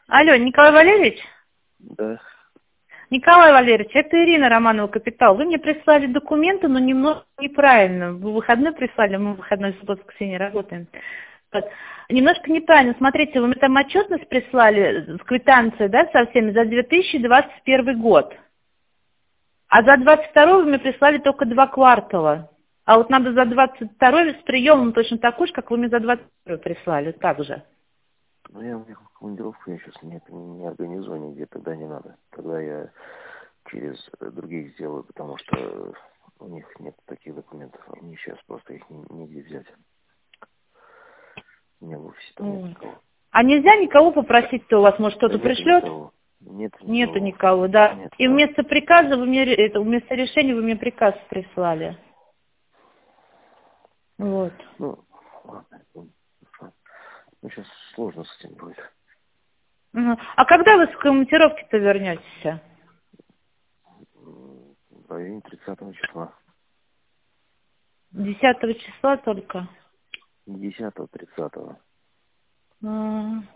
Алло, Николай Валерьевич? Да. Николай Валерьевич, это Ирина Романова, Капитал. Вы мне прислали документы, но немного неправильно. Вы выходной прислали, мы в выходной субботу, воскресенье работаем. Вот. Немножко неправильно. Смотрите, вы мне там отчетность прислали, квитанцию, да, со всеми за 2021 год. А за 22 вы мне прислали только 2 квартала. А вот надо за 22 с приемом точно такой же, как вы мне за 21 прислали, так же. Ну, я уехал в командировку, я сейчас не организую нигде, тогда не надо. Тогда я через других сделаю, потому что у них нет таких документов. А мне сейчас просто их нигде взять. У меня в офисе там нет никого. А нельзя никого попросить-то у вас, может, Да кто-то нету пришлет? никого. Нету Нету никого. никого, да. Нет, И да. вместо приказа вы мне, вместо решения вы мне приказ прислали. Вот. Ну, ладно. Ну, сейчас сложно с этим будет. Мгм. А когда вы с командировки-то вернетесь? В районе 30 числа. 10 числа только. 10-30. М.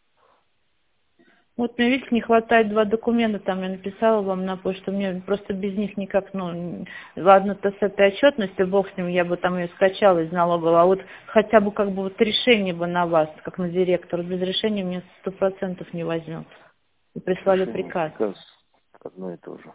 Вот мне, видите, не хватает 2 документа, там я написала вам на почту, мне просто без них никак, ну, ладно-то с этой отчетностью, бог с ним, я бы там ее скачала из налогового, а вот хотя бы как бы вот решение бы на вас, как на директора, без решения мне 100% не возьмет. И прислали Решение, приказ. приказ одно и то же.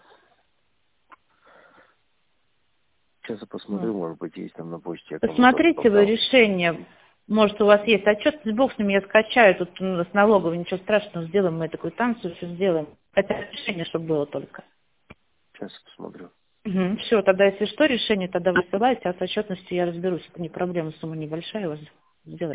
Сейчас я Вот. посмотрю, может быть, есть там на почте, я кому-то Посмотрите вы отправлял. решение, может у вас есть отчет, бог с ним, я скачаю, тут с налоговой ничего страшного, сделаем мы такую танцию, все сделаем. Хотя решение, чтобы было только. Сейчас я посмотрю. Все, тогда если что, решение тогда высылайте, а с отчетностью я разберусь. Это не проблема, сумма небольшая, у вас сделать.